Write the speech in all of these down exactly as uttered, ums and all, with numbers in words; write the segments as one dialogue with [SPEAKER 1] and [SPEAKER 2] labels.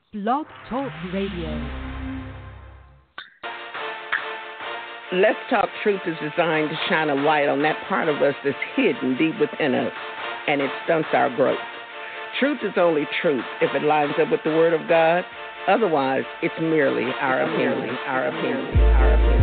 [SPEAKER 1] Blog Talk Radio.
[SPEAKER 2] Let's Talk Truth is designed to shine a light on that part of us that's hidden deep within us, and it stunts our growth. Truth is only truth if it lines up with the Word of God. Otherwise, it's merely our opinion, our opinion, our opinion.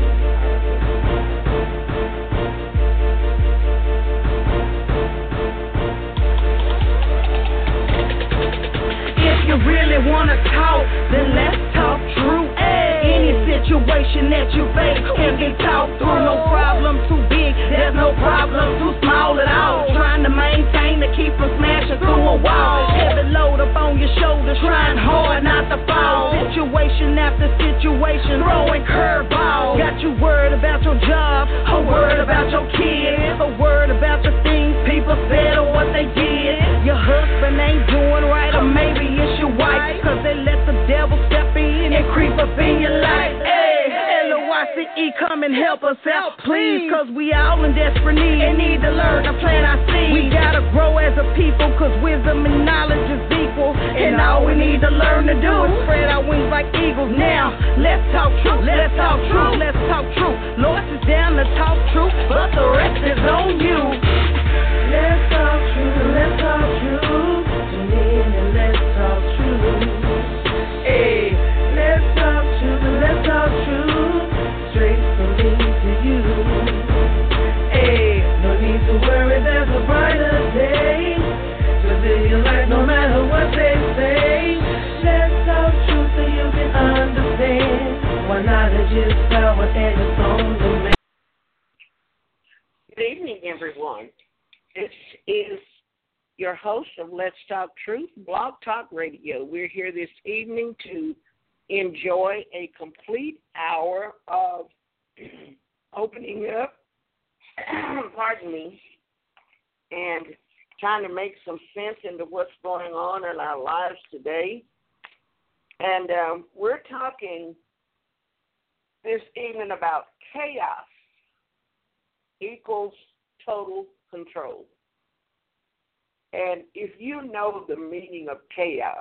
[SPEAKER 3] If you really want to talk, then let's talk truth. Any situation that you face can be talked through. No problem too big, there's no problem too small at all. Trying to maintain to keep from smashing through a wall. Heavy load up on your shoulders, trying hard not to fall. Situation after situation, throwing curveballs. Got you worried about your job, or worried about your kids, or worried about the things people said or what they did. Your husband ain't doing right, or maybe it's your wife, cause they let the devil step in and creep up in your life. Hey, L O Y C E, come and help us out, please, cause we all in desperate need and need to learn to plant our seeds. We gotta grow as a people, cause wisdom and knowledge is equal, and all we need to learn to do is spread our wings like eagles. Now, let's talk truth, let's talk truth, let's talk truth. Lord is down to talk truth, but the rest is on you. Let's talk truth, let's talk truth. Tune in and let's talk truth. Hey, let's talk truth, let's talk truth. Straight from me to you. Hey, no need to worry, there's a brighter day. Cause in your life, no matter what they say, let's talk truth so you can understand why knowledge is power and it's on demand.
[SPEAKER 2] Good evening, everyone. This is your host of Let's Talk Truth, Blog Talk Radio. We're here this evening to enjoy a complete hour of opening up, pardon me, and trying to make some sense into what's going on in our lives today. And um, we're talking this evening about chaos equals total control. And if you know the meaning of chaos,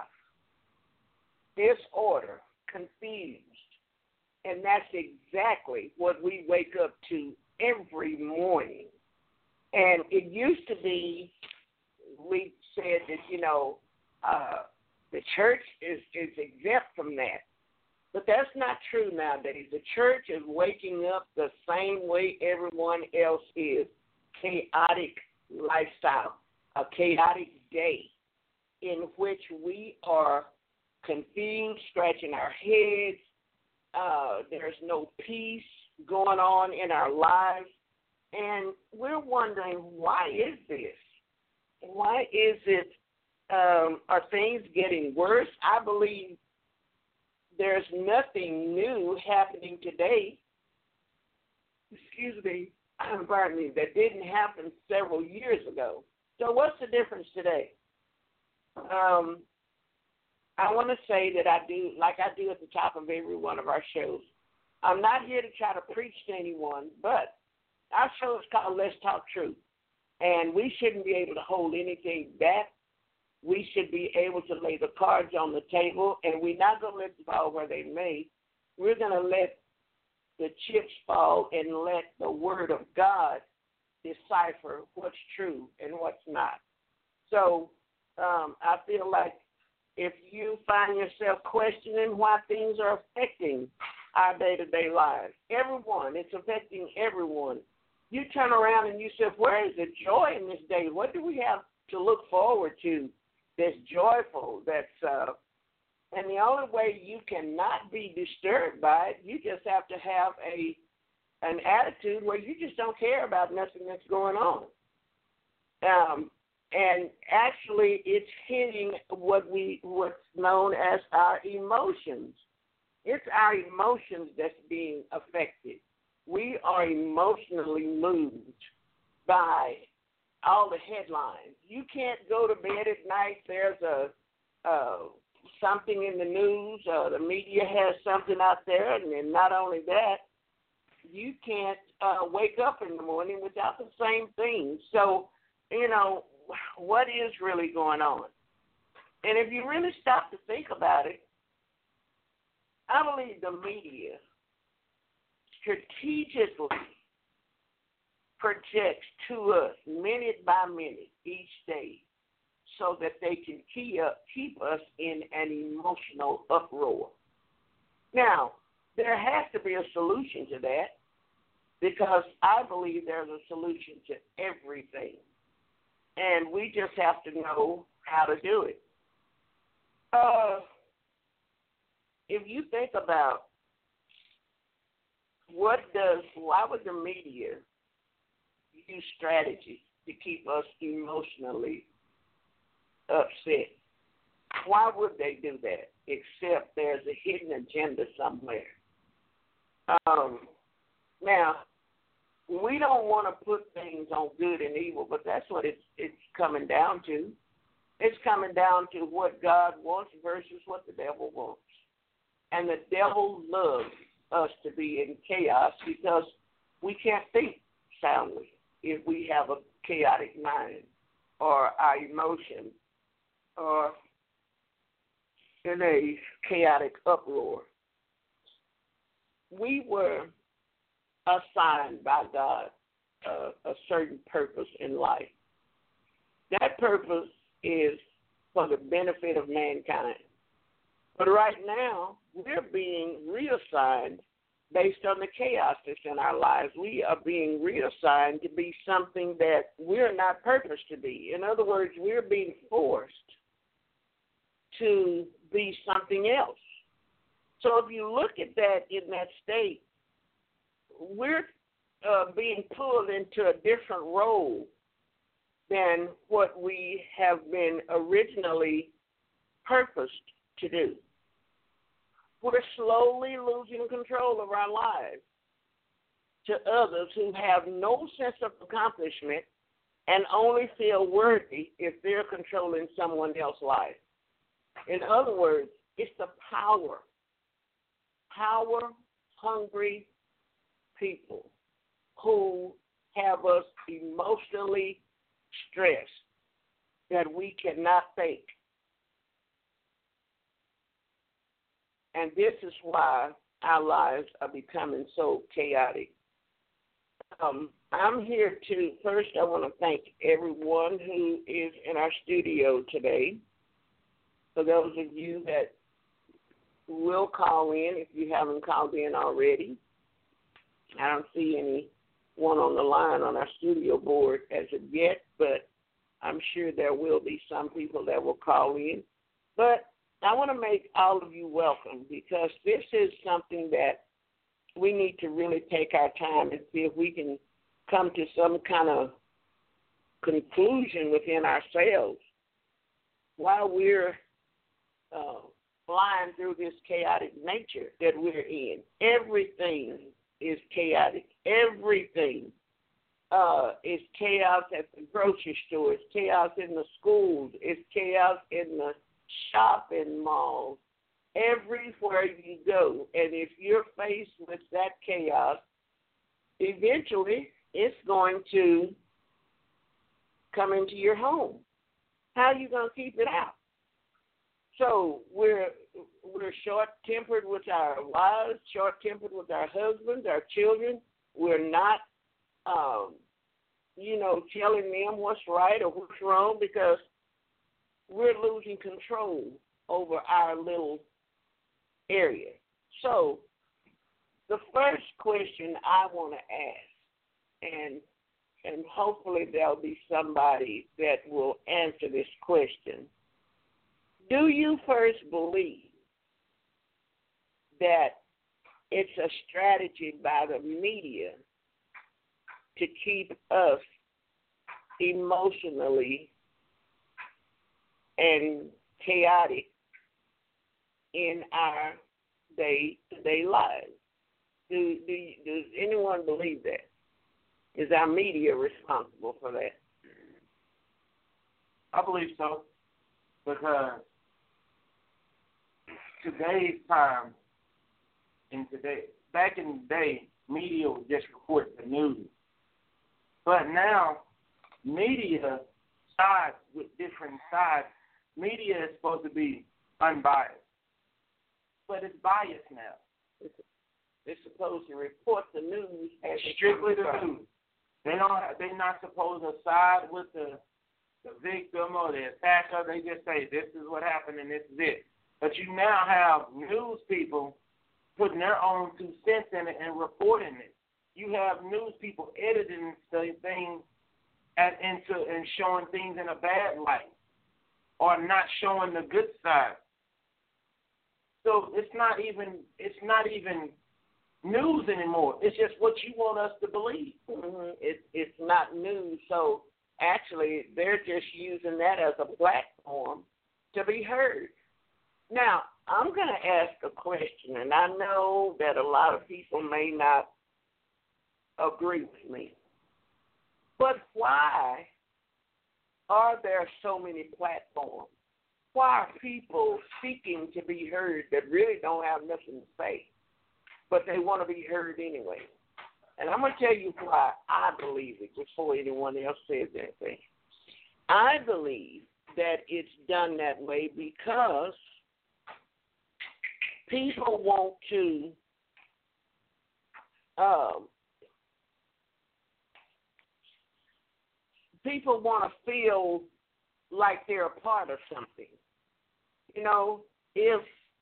[SPEAKER 2] disorder, confused, and that's exactly what we wake up to every morning. And it used to be, we said that, you know, uh, the church is, is exempt from that. But that's not true nowadays. The church is waking up the same way everyone else is. Chaotic lifestyle, a chaotic day in which we are confused, scratching our heads. Uh, there's no peace going on in our lives. And we're wondering, why is this? Why is it, um, are things getting worse? I believe there's nothing new happening today, excuse me, pardon me, that didn't happen several years ago. So what's the difference today? Um, I want to say that I do, like I do at the top of every one of our shows, I'm not here to try to preach to anyone, but our show is called Let's Talk Truth, and we shouldn't be able to hold anything back. We should be able to lay the cards on the table, and we're not going to let them fall where they may. We're going to let the chips fall and let the Word of God decipher what's true and what's not. So um, I feel like if you find yourself questioning why things are affecting our day-to-day lives, everyone, it's affecting everyone. You turn around and you say, where is the joy in this day? What do we have to look forward to that's joyful, that's, uh, and the only way you cannot be disturbed by it, you just have to have a an attitude where you just don't care about nothing that's going on. Um, and actually, it's hitting what we what's known as our emotions. It's our emotions that's being affected. We are emotionally moved by all the headlines. You can't go to bed at night. There's a uh, something in the news. Uh, the media has something out there, and then not only that, you can't uh, wake up in the morning without the same thing. So, you know, what is really going on? And if you really stop to think about it, I believe the media strategically projects to us minute by minute each day so that they can keep, up, keep us in an emotional uproar. Now, there has to be a solution to that because I believe there's a solution to everything. And we just have to know how to do it. Uh, if you think about what does, why would the media use strategy to keep us emotionally upset? Why would they do that except there's a hidden agenda somewhere? Um, now, we don't want to put things on good and evil, but that's what it's it's coming down to. It's coming down to what God wants versus what the devil wants. And the devil loves us to be in chaos because we can't think soundly if we have a chaotic mind or our emotions or in a chaotic uproar. We were assigned by God uh, a certain purpose in life. That purpose is for the benefit of mankind. But right now, we're being reassigned based on the chaos that's in our lives. We are being reassigned to be something that we're not purposed to be. In other words, we're being forced to be something else. So if you look at that in that state, we're uh, being pulled into a different role than what we have been originally purposed to do. We're slowly losing control of our lives to others who have no sense of accomplishment and only feel worthy if they're controlling someone else's life. In other words, it's the power, power-hungry people who have us emotionally stressed that we cannot think. And this is why our lives are becoming so chaotic. Um, I'm here to, first I want to thank everyone who is in our studio today. For those of you that will call in, if you haven't called in already, I don't see anyone on the line on our studio board as of yet, but I'm sure there will be some people that will call in. But I want to make all of you welcome because this is something that we need to really take our time and see if we can come to some kind of conclusion within ourselves while we're uh, flying through this chaotic nature that we're in. Everything is chaotic. Everything uh, is chaos at the grocery store. It's chaos in the schools. It's chaos in the shopping malls. Everywhere you go. And if you're faced with that chaos, eventually it's going to come into your home. How are you going to keep it out? So we're we're short-tempered with our wives, short-tempered with our husbands, our children. We're not, um, you know, telling them what's right or what's wrong because we're losing control over our little area. So the first question I want to ask, and and hopefully there'll be somebody that will answer this question, do you first believe that it's a strategy by the media to keep us emotionally and chaotic in our day-to-day lives? Do, do does anyone believe that? Is our media responsible for that?
[SPEAKER 4] I believe so, because today's time, in today, back in the day, media would just report the news. But now, media sides with different sides. Media is supposed to be unbiased. but it's biased now.
[SPEAKER 2] It's, it's supposed to report the news as
[SPEAKER 4] strictly the news. They don't. They're not supposed to side with the the victim or the attacker. They just say this is what happened and this is it. But you now have news people putting their own two cents in it and reporting it. You have news people editing the things at, into and showing things in a bad light or not showing the good side. So it's not even it's not even news anymore. It's just what you want us to believe.
[SPEAKER 2] Mm-hmm. It, it's not news. So actually, they're just using that as a platform to be heard. Now, I'm going to ask a question, and I know that a lot of people may not agree with me. But why are there so many platforms? Why are people seeking to be heard that really don't have nothing to say, but they want to be heard anyway? And I'm going to tell you why I believe it before anyone else says anything. I believe that it's done that way because people want to um, people want to feel like they're a part of something. You know, if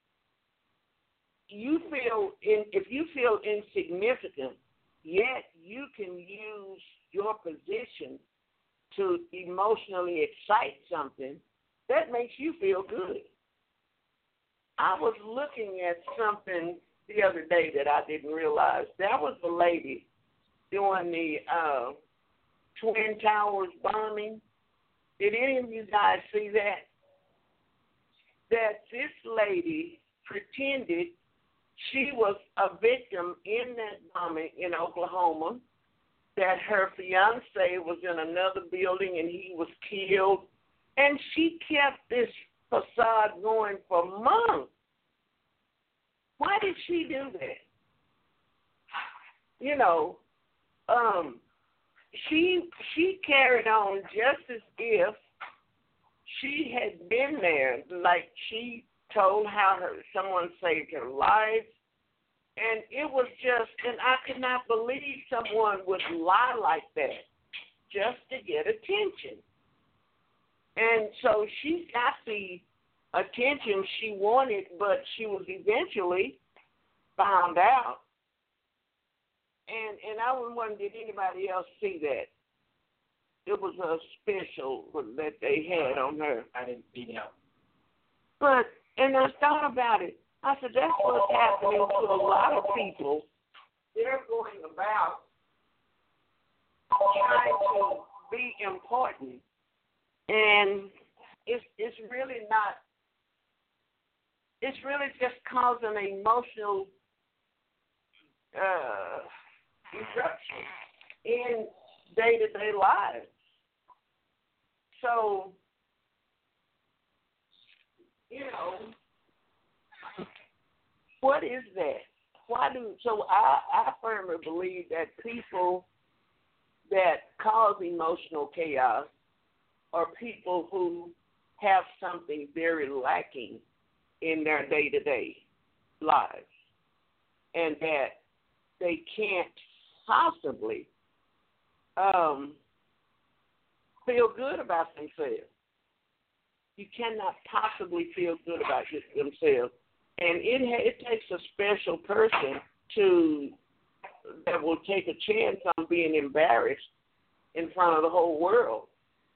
[SPEAKER 2] you feel in, if you feel insignificant, yet you can use your position to emotionally excite something, that makes you feel good. I was looking at something the other day that I didn't realize. There was a lady doing the uh, Twin Towers bombing. Did any of you guys see that? That this lady pretended she was a victim in that bombing in Oklahoma, that her fiancé was in another building and he was killed, and she kept this facade going for months. Why did she do that? You know, um, she she carried on just as if she had been there, like she told how her someone saved her life, and it was just, and I could not believe someone would lie like that just to get attention. And so she got the attention she wanted, but she was eventually found out. And and I was wondering, did anybody else see that? It was a special that they had on her.
[SPEAKER 4] I didn't see that.
[SPEAKER 2] But, and I thought about it. I said, that's what's happening to a lot of people. They're going about trying to be important. And it's it's really not, it's really just causing an emotional uh, disruption in day-to-day lives. So, you know, what is that? Why do, so I, I firmly believe that people that cause emotional chaos are people who have something very lacking in their day-to-day lives, and that they can't possibly um, feel good about themselves. You cannot possibly feel good about themselves. And it it takes a special person to that will take a chance on being embarrassed in front of the whole world,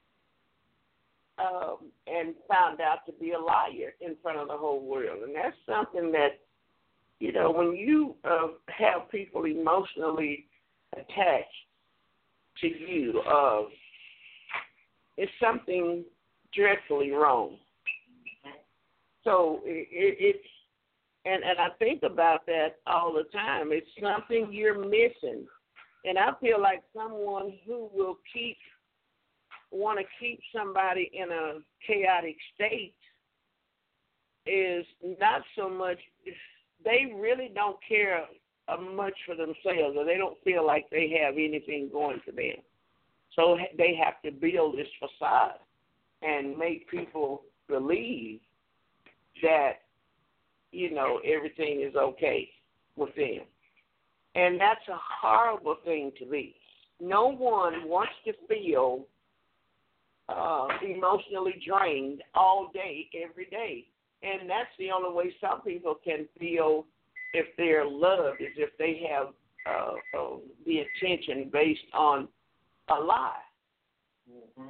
[SPEAKER 2] um, and found out to be a liar in front of the whole world. And that's something that, you know, when you uh, have people emotionally attached to you, uh, it's something dreadfully wrong. So it, it, it's, and, and I think about that all the time. It's something you're missing. And I feel like someone who will keep, want to keep somebody in a chaotic state is not so much, they really don't care uh, much for themselves, or they don't feel like they have anything going for them. So they have to build this facade and make people believe that you know, everything is okay with them. And that's a horrible thing to be. No one wants to feel uh, emotionally drained all day, every day. And that's the only way some people can feel if they're loved, is if they have uh, uh, the attention based on a lie.
[SPEAKER 4] Mm-hmm.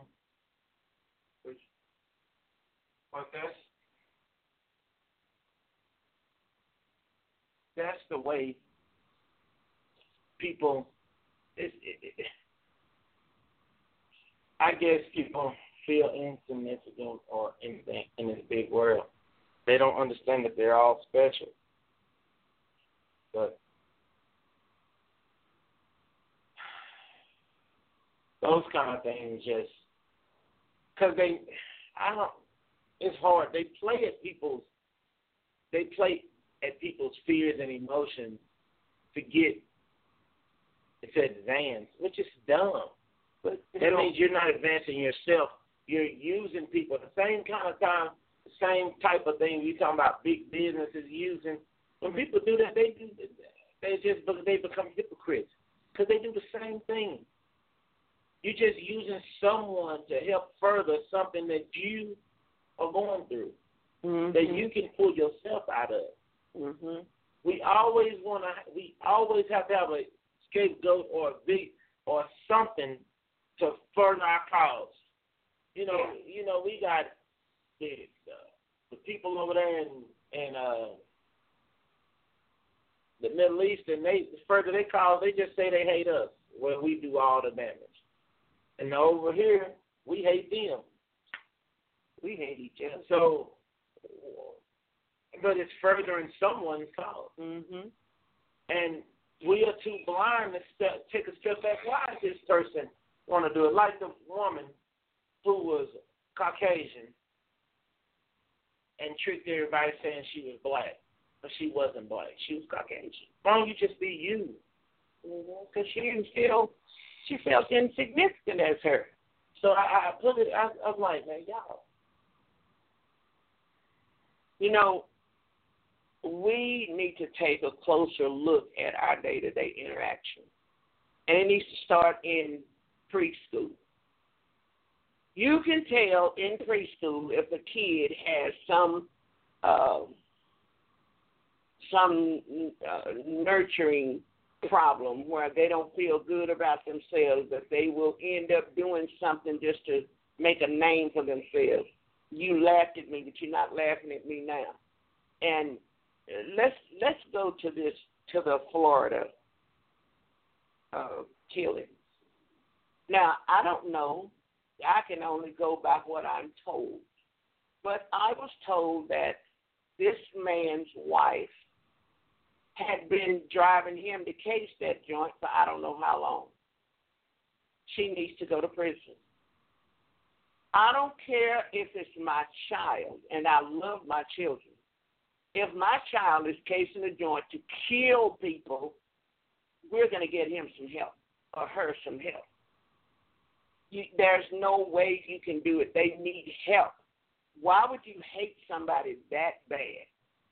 [SPEAKER 4] But that's, that's the way people, it, it, it, I guess people feel insignificant or anything in this big world. They don't understand that they're all special. But those kind of things just, because they, I don't, it's hard. They play at people's, they play at people's fears and emotions to get, to advance, which is dumb. But that means you're not advancing yourself. You're using people. The same kind of time, the same type of thing we talking about big businesses using. When people do that, they do, they just they become hypocrites because they do the same thing. You're just using someone to help further something that you are going through, mm-hmm. that you can pull yourself out of. Mm-hmm. We always want to. We always have to have a scapegoat or a big or something to further our cause. You know, yeah. you know, we got the uh, the people over there in in uh, the Middle East, and they further they cause, they just say they hate us when we do all the damage. And over here, we hate them. We hate each other. So, but it's furthering someone's cause. Mm-hmm. And we are too blind to step, take a step back. Why does this person want to do it? Like the woman who was Caucasian and tricked everybody saying she was black, but she wasn't black. She was Caucasian. Why don't you just be you? Because she didn't feel, she felt insignificant as her. So I, I put it, I, I'm like, man, y'all. You know, we need to take a closer look at our day-to-day interaction. And it needs to start in preschool. You can tell in preschool if a kid has some uh, some uh, nurturing problem where they don't feel good about themselves, that they will end up doing something just to make a name for themselves. You laughed at me, but you're not laughing at me now. And let's let's go to this to the Florida uh, killing. Now I don't know. I can only go by what I'm told. But I was told that this man's wife had been driving him to case that joint for I don't know how long. She needs to go to prison. I don't care if it's my child, and I love my children. If my child is casing a joint to kill people, we're going to get him some help or her some help. You, there's no way you can do it. They need help. Why would you hate somebody that bad?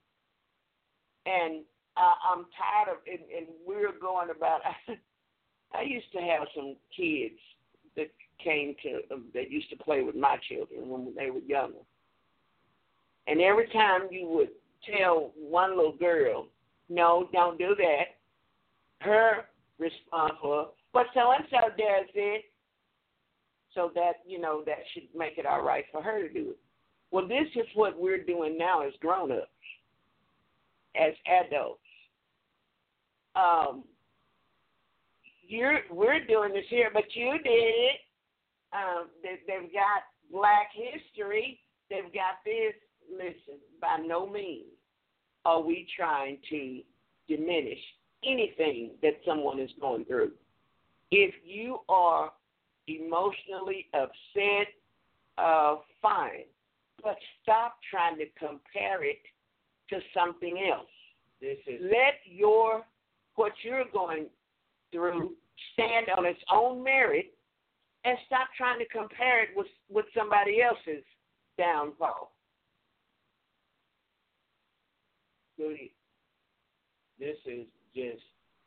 [SPEAKER 4] And uh, I'm tired of it, and we're going about, I used to have some kids that came to, um, that used to play with my children when they were younger. And every time you would tell one little girl, no, don't do that, her response was, but so-and-so does it. So that, you know, that should make it all right for her to do it. Well, this is what we're doing now as grown-ups, as adults. Um, you're, we're doing this here, but you did it. Um, they, they've got black history. They've got this. Listen, by no means are we trying to diminish anything that someone is going through. If you are emotionally upset, uh, fine. But stop trying to compare it to something else. This is Let your, what you're going through stand on its own merit, and stop trying to compare it with, with somebody else's downfall. Go ahead. This is just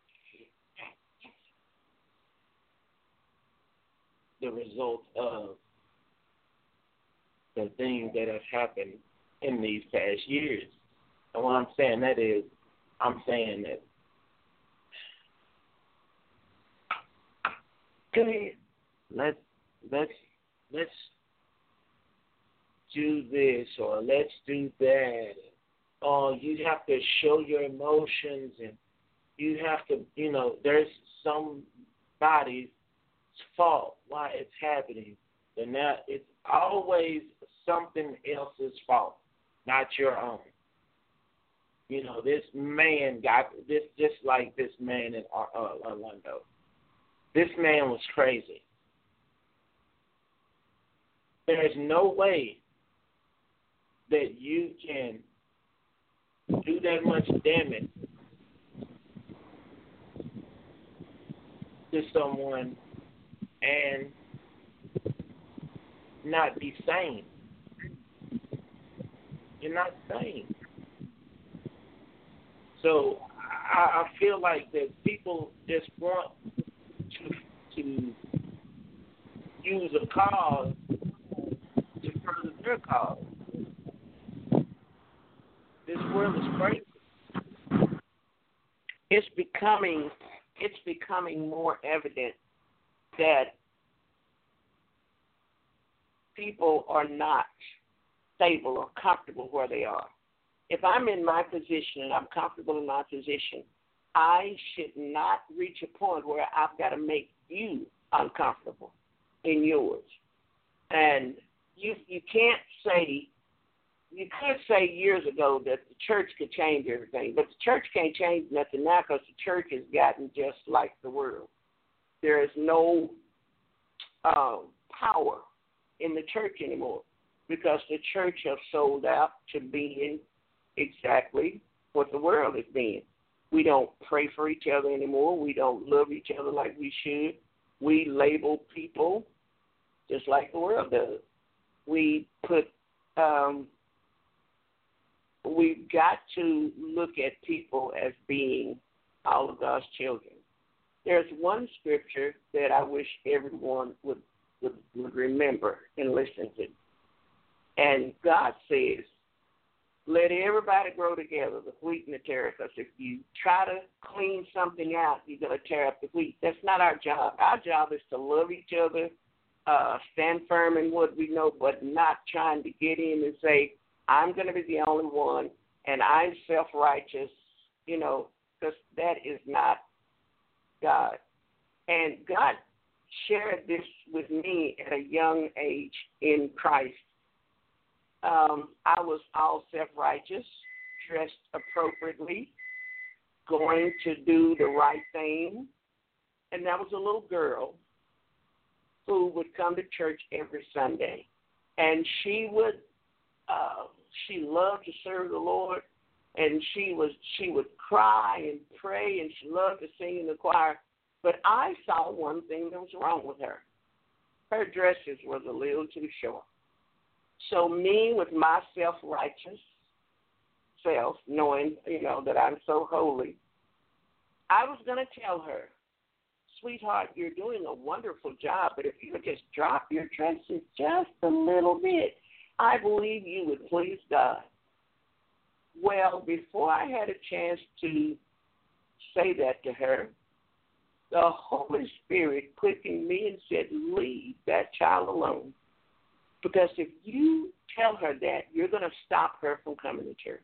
[SPEAKER 4] the result of the things that have happened in these past years. And what I'm saying that is, I'm saying that. Go ahead. Let's let's let's do this or let's do that. Oh, you have to show your emotions, and you have to, you know, there's somebody's fault why it's happening. And that it's always something else's fault, not your own. You know, this man got this, just like this man in Orlando. This man was crazy. There's no way that you can do that much damage to someone and not be sane. You're not sane. So I, I feel like that people just want to to use a cause to further their cause. This world is crazy.
[SPEAKER 2] It's becoming it's becoming more evident that people are not stable or comfortable where they are. If I'm in my position and I'm comfortable in my position, I should not reach a point where I've got to make you uncomfortable in yours. And you you can't say, you could say years ago that the church could change everything, but the church can't change nothing now because the church has gotten just like the world. There is no uh, power in the church anymore because the church has sold out to being exactly what the world is being. We don't pray for each other anymore. We don't love each other like we should. We label people just like the world does. We put, um, we've got to look at people as being all of God's children. There's one scripture that I wish everyone would, would, would remember and listen to. And God says, let everybody grow together, the wheat and the tare, because if you try to clean something out, you're going to tear up the wheat. That's not our job. Our job is to love each other, uh, stand firm in what we know, but not trying to get in and say, I'm going to be the only one, and I'm self-righteous, you know, because that is not God. And God shared this with me at a young age in Christ. Um, I was all self-righteous, dressed appropriately, going to do the right thing. And that was a little girl who would come to church every Sunday. And she would, uh, she loved to serve the Lord. And she was, she would cry and pray, and she loved to sing in the choir. But I saw one thing that was wrong with her. Her dresses was a little too short. So me, with my self-righteous self, knowing, you know, that I'm so holy, I was going to tell her, sweetheart, you're doing a wonderful job, but if you would just drop your dresses just a little bit, I believe you would please God. Well, before I had a chance to say that to her, the Holy Spirit quickened me and said, leave that child alone. Because if you tell her that, you're going to stop her from coming to church.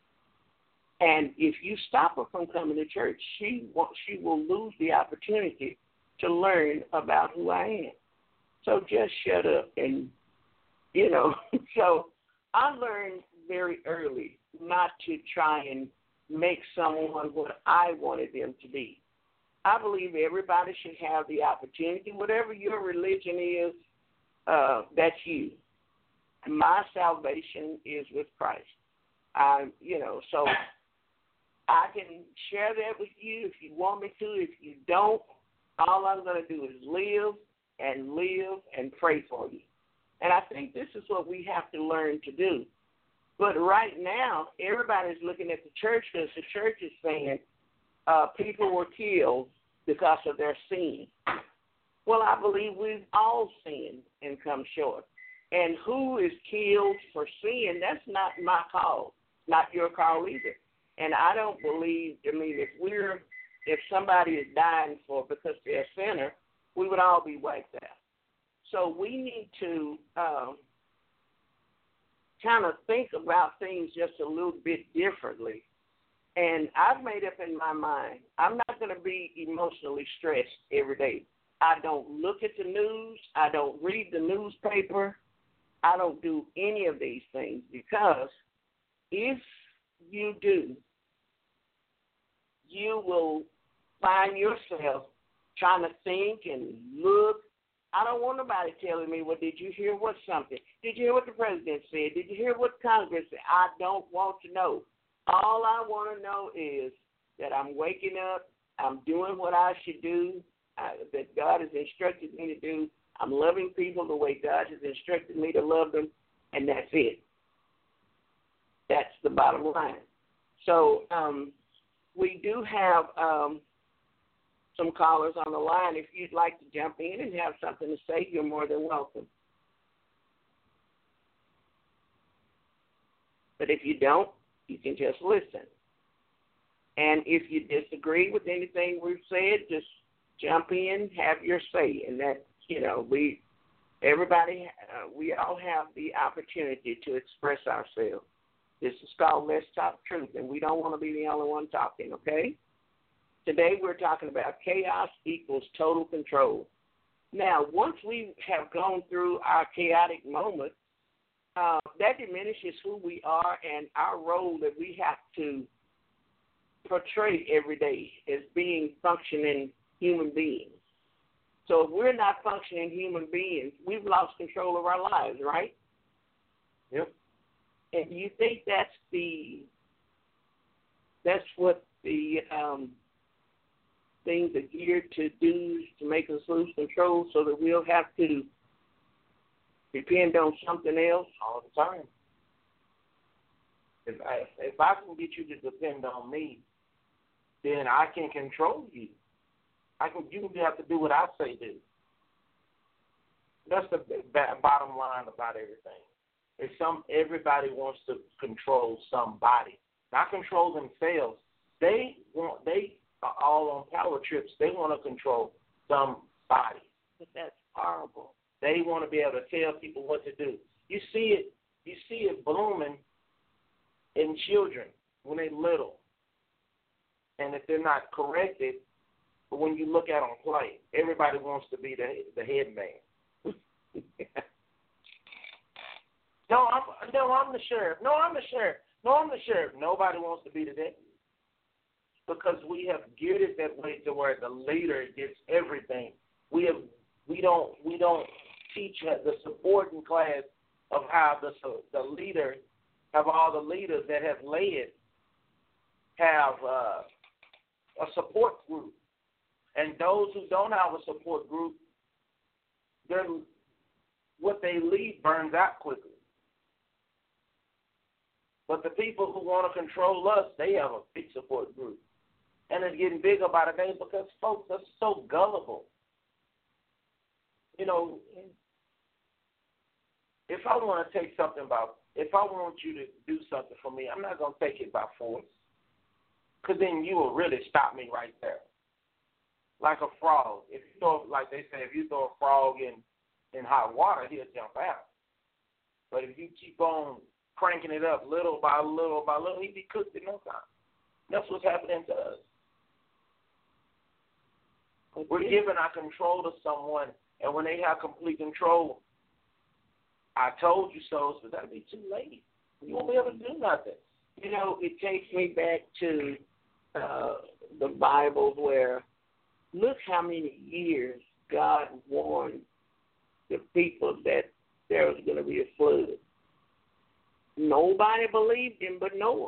[SPEAKER 2] And if you stop her from coming to church, she will, she will lose the opportunity to learn about who I am. So just shut up and, you know. So I learned very early not to try and make someone what I wanted them to be. I believe everybody should have the opportunity, whatever your religion is, Uh, that's you. My salvation is with Christ. I, you know, so I can share that with you if you want me to. If you don't, all I'm going to do is live and live and pray for you. And I think this is what we have to learn to do. But right now, everybody's looking at the church because the church is saying uh, people were killed because of their sin. Well, I believe we've all sinned and come short. And who is killed for sin, that's not my call, not your call either. And I don't believe, I mean, if we're, if somebody is dying for because they're a sinner, we would all be wiped out. So we need to um, kind of think about things just a little bit differently. And I've made up in my mind, I'm not going to be emotionally stressed every day. I don't look at the news. I don't read the newspaper. I don't do any of these things because if you do, you will find yourself trying to think and look. I don't want nobody telling me, well, did you hear what something? Did you hear what the president said? Did you hear what Congress said? I don't want to know. All I want to know is that I'm waking up, I'm doing what I should do, uh, that God has instructed me to do. I'm loving people the way God has instructed me to love them, and that's it. That's the bottom line. So um, we do have um, some callers on the line. If you'd like to jump in and have something to say, you're more than welcome. But if you don't, you can just listen. And if you disagree with anything we've said, just jump in, have your say. And that, you know, we, everybody, uh, we all have the opportunity to express ourselves. This is called Let's Talk Truth, and we don't want to be the only one talking, okay? Today we're talking about chaos equals total control. Now, once we have gone through our chaotic moment, uh, that diminishes who we are and our role that we have to portray every day as being functioning human beings. So if we're not functioning human beings, we've lost control of our lives, right?
[SPEAKER 4] Yep.
[SPEAKER 2] And do you think that's the that's what the um, things are geared to do to make us lose control, so that we'll have to depend on something else
[SPEAKER 4] all the time? If I if I can get you to depend on me, then I can control you. I can. You have to do what I say do. That's the bottom line about everything. If some everybody wants to control somebody, not control themselves. They want. They are all on power trips. They want to control somebody.
[SPEAKER 2] But that's horrible.
[SPEAKER 4] They want to be able to tell people what to do. You see it. You see it blooming in children when they're little, and if they're not corrected, but when you look at them play, everybody wants to be the the head man. No, I'm no, I'm the sheriff. No, I'm the sheriff. No, I'm the sheriff. Nobody wants to be the deputy because we have geared it that way to where the leader gets everything. We have we don't we don't teach the supporting class of how the the leader have all the leaders that have led have uh, a support group, and those who don't have a support group, they're what they lead burns out quickly. But the people who want to control us, they have a big support group. And it's getting bigger by the day because folks are so gullible. You know, if I want to take something about, if I want you to do something for me, I'm not going to take it by force. Because then you will really stop me right there. Like a frog. If you throw, like they say, if you throw a frog in, in hot water, he'll jump out. But if you keep on cranking it up little by little by little, he'd be cooked in no time. That's what's happening to us. We're giving our control to someone, and when they have complete control, I told you so, so that'll be too late. You won't be able to do nothing.
[SPEAKER 2] You know, it takes me back to uh, the Bible where look how many years God warned the people that there was going to be a flood. Nobody believed him but Noah.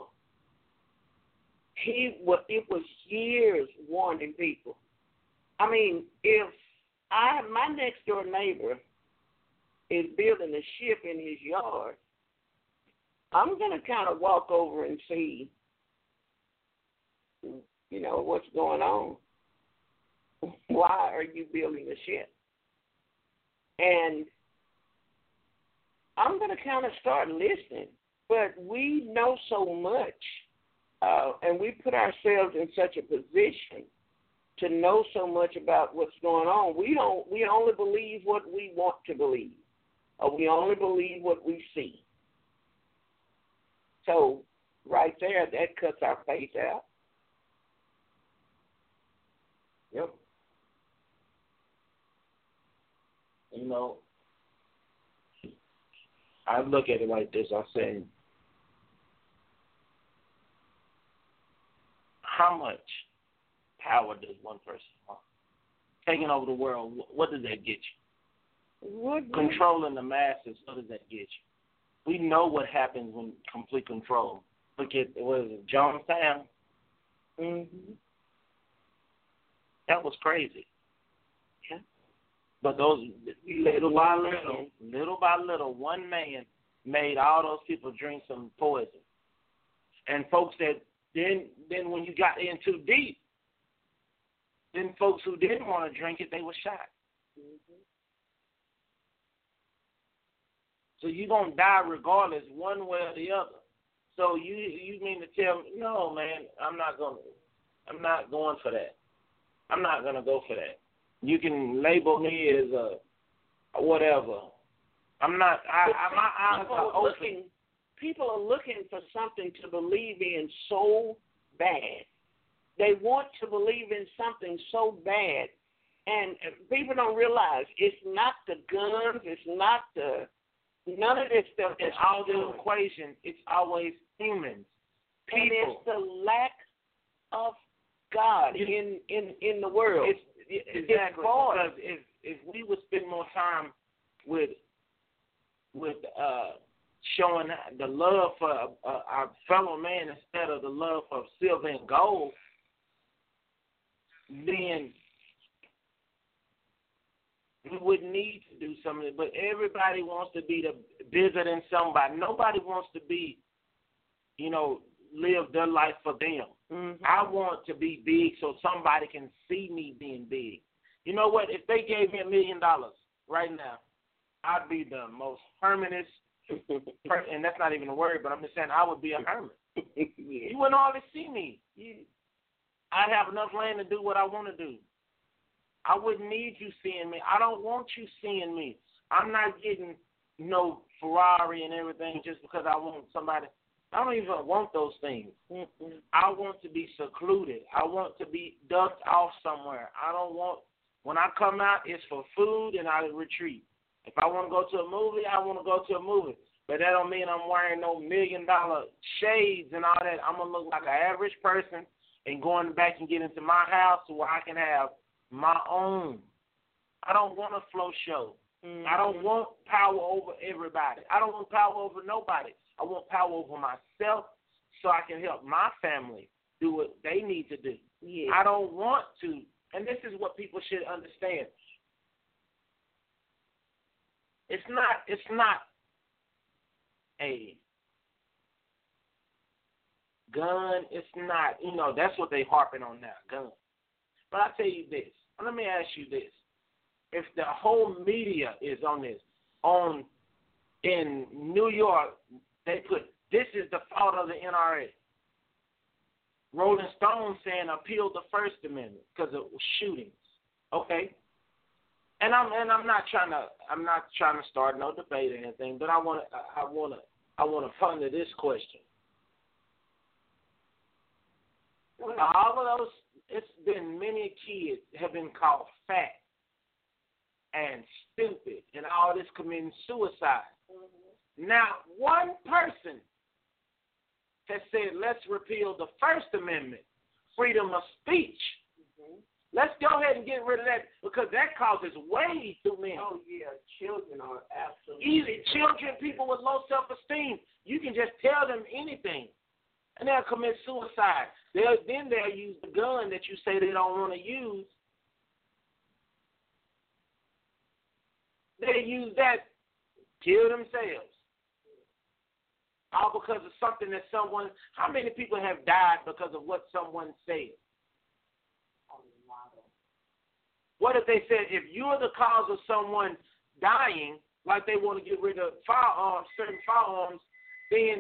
[SPEAKER 2] He was, it was years warning people. I mean, if I my next door neighbor is building a ship in his yard, I'm going to kind of walk over and see, you know, what's going on. Why are you building a ship? And I'm going to kind of start listening. But we know so much, uh, and we put ourselves in such a position to know so much about what's going on. We don't. We only believe what we want to believe, or we only believe what we see. So right there, that cuts our faith out.
[SPEAKER 4] Yep. You know, I look at it like this. I say, how much power does one person want? Taking over the world, what does that get you?
[SPEAKER 2] What
[SPEAKER 4] Controlling the masses, what does that get you? We know what happens when complete control. Look at, what is it, Jonestown?
[SPEAKER 2] Mm-hmm.
[SPEAKER 4] That was crazy.
[SPEAKER 2] Yeah.
[SPEAKER 4] But those, little by little,
[SPEAKER 2] man.
[SPEAKER 4] little by little, one man made all those people drink some poison. And folks that, then, then when you got in too deep, then folks who didn't want to drink it, they were shot.
[SPEAKER 2] Mm-hmm.
[SPEAKER 4] So you're going to die regardless, one way or the other. So you you mean to tell me, no, man, I'm not going to, I'm not going for that. I'm not going to go for that. You can label me as a whatever. I'm not, I, I, my eyes are open.
[SPEAKER 2] Looking, people are looking for something to believe in so bad. They want to believe in something so bad, and people don't realize it's not the guns, it's not the, none of this stuff.
[SPEAKER 4] In all the equations, it's always humans, people.
[SPEAKER 2] And it's the lack of God in, in, in the world.
[SPEAKER 4] It's, exactly. It's because if, if we would spend more time with with uh, showing the love for uh, our fellow man instead of the love for silver and gold, then we wouldn't need to do something. But everybody wants to be the bigger than somebody. Nobody wants to be, you know, live their life for them.
[SPEAKER 2] Mm-hmm.
[SPEAKER 4] I want to be big so somebody can see me being big. You know what? If they gave me a million dollars right now, I'd be the most hermitest person. And that's not even a word, but I'm just saying I would be a hermit.
[SPEAKER 2] Yeah.
[SPEAKER 4] You wouldn't always see me. You, I'd have enough land to do what I want to do. I wouldn't need you seeing me. I don't want you seeing me. I'm not getting no Ferrari and everything just because I want somebody. I don't even want those things.
[SPEAKER 2] Mm-mm.
[SPEAKER 4] I want to be secluded. I want to be ducked off somewhere. I don't want, when I come out, it's for food and I retreat. If I want to go to a movie, I want to go to a movie. But that don't mean I'm wearing no million dollar shades and all that. I'm going to look like an average person and going back and get into my house where I can have my own. I don't want a flow show. Mm-hmm. I don't want power over everybody. I don't want power over nobody. I want power over myself so I can help my family do what they need to do.
[SPEAKER 2] Yeah.
[SPEAKER 4] I don't want to, and this is what people should understand. It's not, it's not a gun. It's not, you know, that's what they harping on now, gun. But I tell you this. Let me ask you this. If the whole media is on this, on in New York, they put, this is the fault of the N R A. Rolling Stone saying appeal the First Amendment because of shootings. Okay. And I'm and I'm not trying to I'm not trying to start no debate or anything, but I want to I want to I want to ponder this question. All of those, it's been many kids have been called fat and stupid and all this committing suicide. Mm-hmm. Now, one person has said, let's repeal the First Amendment, freedom of speech. Mm-hmm. Let's go ahead and get rid of that because that causes way too many.
[SPEAKER 2] Oh, yeah, children are absolutely.
[SPEAKER 4] Easy. Children, people with low self-esteem, you can just tell them anything, and they'll commit suicide. They'll, then they'll use the gun that you say they don't want to use. They use that, kill themselves. all because of something that someone, how many people have died because of what someone said? What if they said, if you're the cause of someone dying, like they want to get rid of firearms, certain firearms, then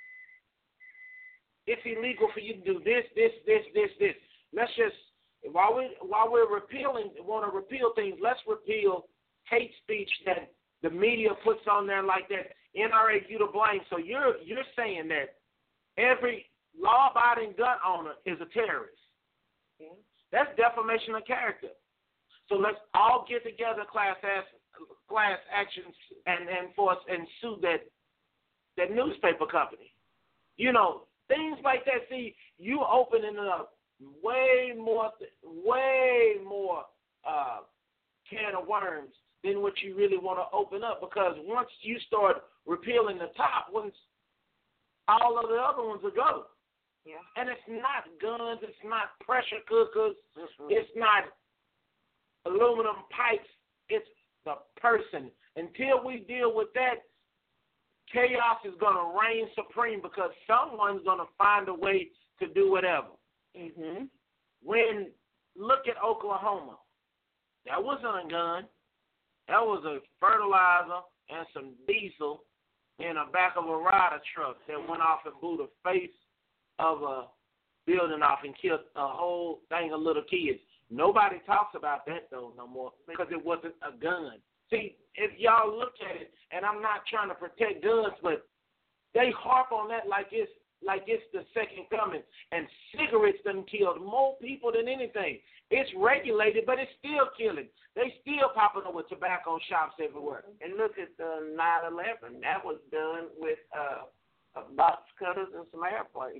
[SPEAKER 4] it's illegal for you to do this, this, this, this, this. Let's just, while, we, while we're repealing, want to repeal things, let's repeal hate speech that the media puts on there like that. N R A, you to blame. So you're you're saying that every law-abiding gun owner is a terrorist. Mm-hmm. That's defamation of character. So let's all get together, class class actions, and enforce and sue that that newspaper company. You know, things like that. See, you opening up way more, way more uh, can of worms than what you really want to open up. Because once you start repealing the top ones, all of the other ones will go. Yeah. And it's not guns. It's not pressure cookers. Mm-hmm. It's not aluminum pipes. It's the person. Until we deal with that, chaos is going to reign supreme because someone's going to find a way to do whatever. Mm-hmm. When, look at Oklahoma. That wasn't a gun. That was a fertilizer and some diesel in the back of a rider truck that went off and blew the face of a building off and killed a whole thing of little kids. Nobody talks about that, though, no more because it wasn't a gun. See, if y'all look at it, and I'm not trying to protect guns, but they harp on that like it's like it's the second coming. And cigarettes done killed more people than anything. It's regulated, but it's still killing. They still popping up with tobacco shops everywhere.
[SPEAKER 2] And look at the nine eleven. That was done with uh, box cutters and some airplanes.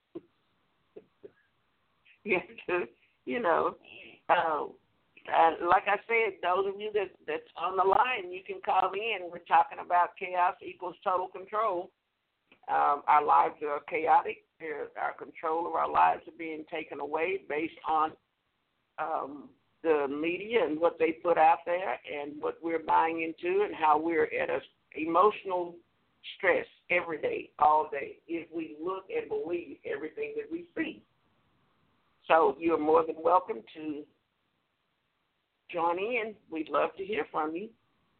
[SPEAKER 2] Yeah, you know. Uh, uh, like I said, those of you that, that's on the line, you can call in. We're talking about chaos equals total control. Um, our lives are chaotic. Our control of our lives are being taken away based on um, the media and what they put out there and what we're buying into and how we're at a emotional stress every day, all day, if we look and believe everything that we see. So you're more than welcome to join in. We'd love to hear from you.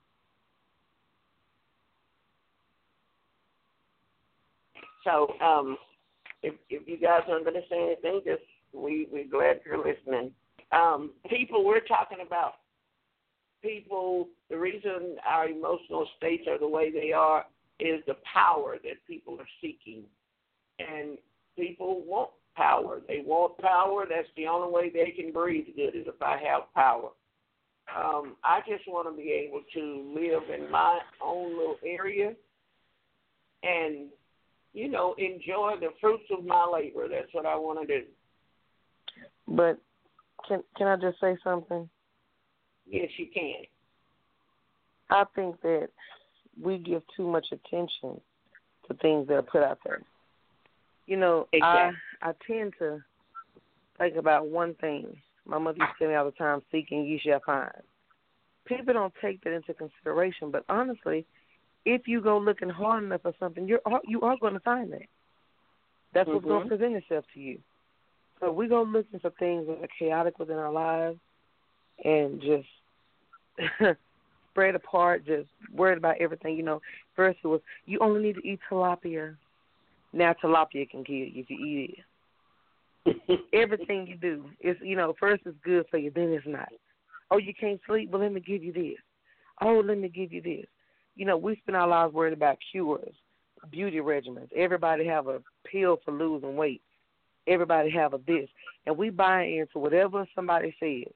[SPEAKER 2] So um, if, if you guys aren't going to say anything, just we, we're glad you're listening. Um, people, we're talking about people, the reason our emotional states are the way they are is the power that people are seeking. And people want power. They want power. That's the only way they can breathe good is if I have power. Um, I just want to be able to live in my own little area and, you know, enjoy the fruits of my labor. That's what I want to do.
[SPEAKER 5] But can can I just say something?
[SPEAKER 2] Yes, you can.
[SPEAKER 5] I think that we give too much attention to things that are put out there. You know, exactly. I I tend to think about one thing. My mother used to tell me all the time, seeking ye shall find. People don't take that into consideration, but honestly, if you go looking hard enough for something, you're you are going to find that. That's mm-hmm. what's going to present itself to you. So we go looking for things that are chaotic within our lives and just spread apart, just worried about everything. You know, first it was, you only need to eat tilapia. Now tilapia can kill you if you eat it. Everything you do is, you know, first it's good for you, then it's not. Oh, you can't sleep? Well, let me give you this. Oh, let me give you this. You know, we spend our lives worried about cures, beauty regimens. Everybody have a pill for losing weight. Everybody have a this. And we buy into whatever somebody says.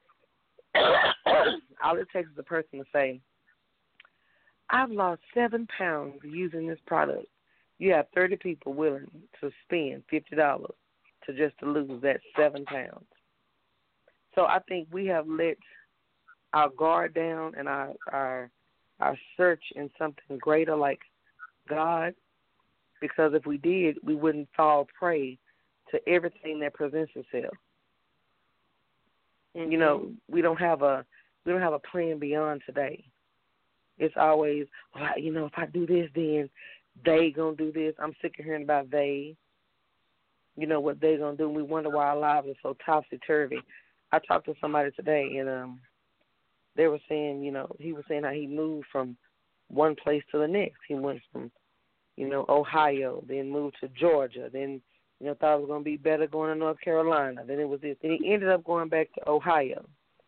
[SPEAKER 5] All it takes is a person to say, I've lost seven pounds using this product. You have thirty people willing to spend fifty dollars to just to lose that seven pounds. So I think we have let our guard down and our our our search in something greater like God, because if we did, we wouldn't fall prey to everything that presents itself. Mm-hmm. You know, we don't have a we don't have a plan beyond today. It's always, well, you know, if I do this, then they gonna do this. I'm sick of hearing about they. You know what they gonna do. We wonder why our lives are so topsy turvy. I talked to somebody today, and um, they were saying, you know, he was saying how he moved from one place to the next. He went from, you know, Ohio, then moved to Georgia, then, you know, thought it was gonna be better going to North Carolina. Then it was this. Then he ended up going back to Ohio.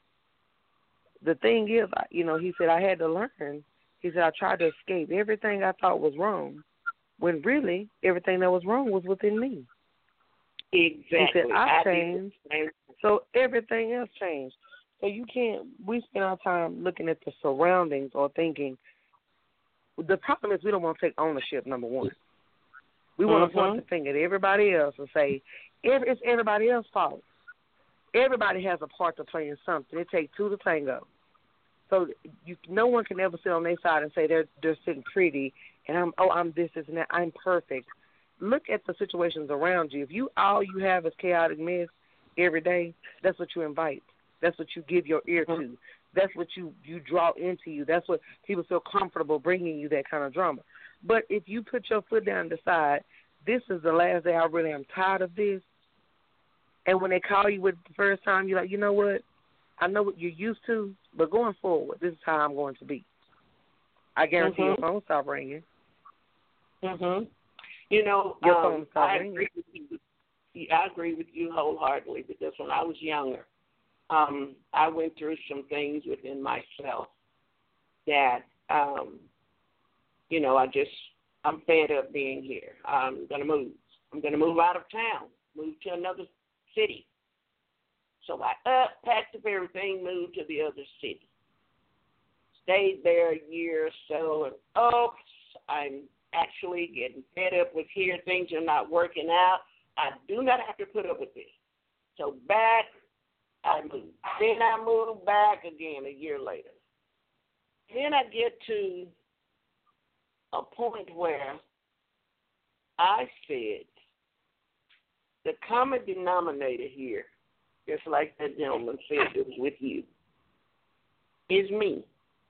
[SPEAKER 5] The thing is, you know, he said I had to learn. He said I tried to escape everything I thought was wrong, when really everything that was wrong was within me.
[SPEAKER 2] Exactly.
[SPEAKER 5] He said, I,
[SPEAKER 2] I
[SPEAKER 5] changed, so everything else changed. So you can't, we spend our time looking at the surroundings or thinking, the problem is we don't want to take ownership, number one. We want
[SPEAKER 2] mm-hmm.
[SPEAKER 5] to point the finger at everybody else and say, it's everybody else's fault. Everybody has a part to play in something. It takes two to tango. So you, no one can ever sit on their side and say they're, they're sitting pretty and I'm, oh, I'm this, this, and that. I'm perfect. Look at the situations around you. If you all you have is chaotic mess every day, that's what you invite. That's what you give your ear to. That's what you, you draw into you. That's what people feel comfortable bringing you, that kind of drama. But if you put your foot down and decide, this is the last day I really am tired of this, and when they call you with the first time, you're like, you know what? I know what you're used to, but going forward, this is how I'm going to be. I guarantee mm-hmm. your phone stop ringing.
[SPEAKER 2] Mm-hmm. You know,
[SPEAKER 5] Your
[SPEAKER 2] um,
[SPEAKER 5] phone stop
[SPEAKER 2] I
[SPEAKER 5] ringing.
[SPEAKER 2] agree with you. I agree with you wholeheartedly because when I was younger, um, I went through some things within myself that, um, you know, I just, I'm fed up being here. I'm going to move. I'm going to move out of town, move to another city. So I up, packed up everything, moved to the other city. Stayed there a year or so, and oops, I'm actually getting fed up with here. Things are not working out. I do not have to put up with this. So back, I moved. Then I moved back again a year later. Then I get to a point where I said, the common denominator here, just like that gentleman said it was with you, is me.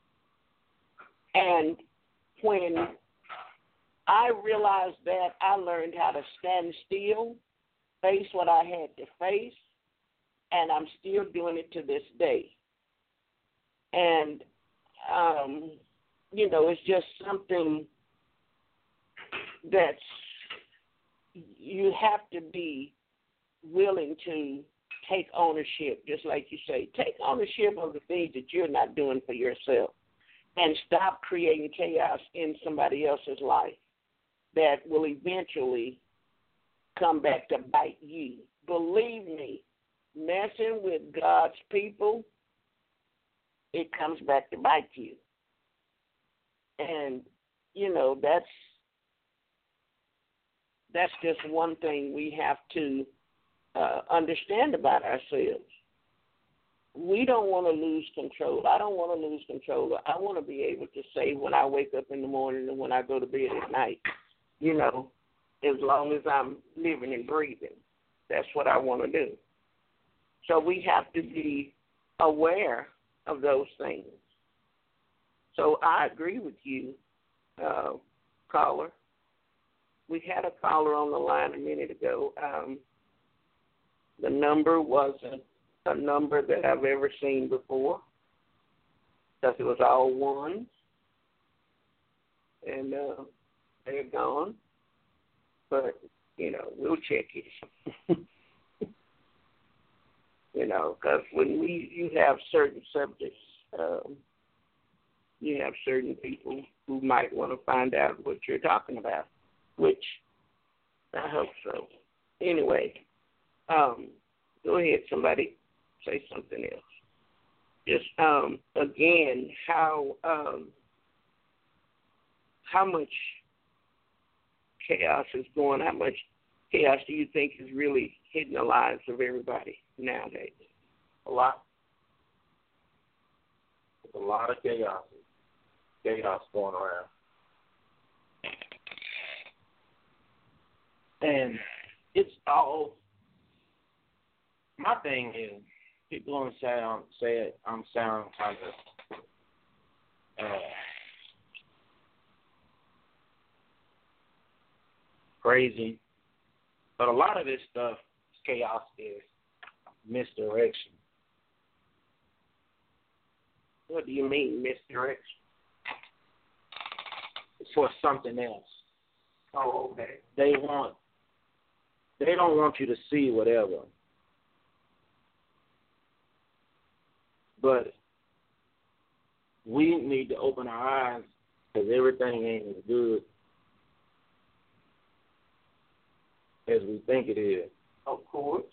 [SPEAKER 2] And when I realized that, I learned how to stand still, face what I had to face, and I'm still doing it to this day. And, um, you know, it's just something that's, you have to be willing to take ownership, just like you say. Take ownership of the things that you're not doing for yourself and stop creating chaos in somebody else's life that will eventually come back to bite you. Believe me, messing with God's people, it comes back to bite you. And, you know, that's that's just one thing we have to uh, understand about ourselves. We don't want to lose control. I don't want to lose control. I want to be able to say when I wake up in the morning and when I go to bed at night, you know, as long as I'm living and breathing. That's what I want to do. So we have to be aware of those things. So I agree with you, uh, caller. We had a caller on the line a minute ago. Um, the number wasn't a number that I've ever seen before because it was all ones. And uh, they're gone. But, you know, we'll check it. You know, because when we you have certain subjects, um, you have certain people who might want to find out what you're talking about, which I hope so. Anyway, um, go ahead, somebody say something else. Just, um, again, how um, how much chaos is going, how much chaos do you think is really hitting the lives of everybody nowadays?
[SPEAKER 4] A lot. There's a lot of chaos. Chaos going around. And it's all, my thing is, people going to say, um, say it, I'm sound kind of, uh, crazy. But a lot of this stuff, chaos, is misdirection.
[SPEAKER 2] What do you mean, misdirection?
[SPEAKER 4] For something else.
[SPEAKER 2] Oh, okay.
[SPEAKER 4] They want, they don't want you to see whatever. But we need to open our eyes because everything ain't as good as we think it is.
[SPEAKER 2] Of course.